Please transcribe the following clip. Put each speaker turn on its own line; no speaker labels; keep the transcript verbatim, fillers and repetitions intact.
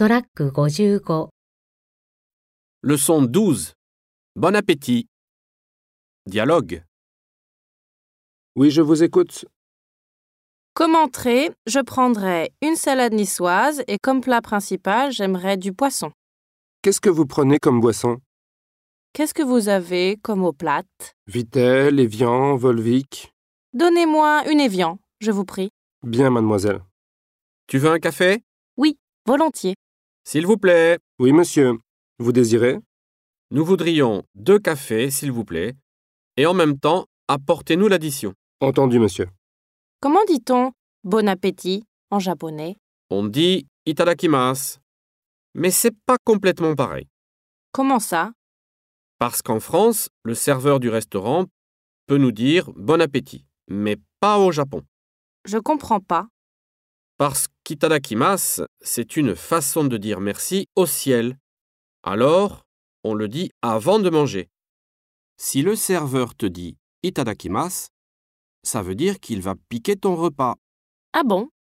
トラックごじゅうご。
Leçon douze. Bon appétit. Dialogue.
Oui, je vous écoute.
Comme entrée, je prendrais une salade niçoise et comme plat principal, j'aimerais du poisson.
Qu'est-ce que vous prenez comme boisson?
Qu'est-ce que vous avez comme eau plate?
Vittel, Evian, Volvic.
Donnez-moi une Evian, je vous prie.
Bien, mademoiselle.
Tu veux un café?
Oui, volontiers.
S'il vous plaît.
Oui, monsieur. Vous désirez?
Nous voudrions deux cafés, s'il vous plaît. Et en même temps, apportez-nous l'addition.
Entendu, monsieur.
Comment dit-on « bon appétit » en japonais?
On dit itadakimasu. Mais c'est pas complètement pareil.
Comment ça?
Parce qu'en France, le serveur du restaurant peut nous dire bon appétit, mais pas au Japon.
Je comprends pas.
Parce qu'itadakimasu, c'est une façon de dire merci au ciel. Alors, on le dit avant de manger. Si le serveur te dit itadakimasu, ça veut dire qu'il va piquer ton repas.
Ah bon?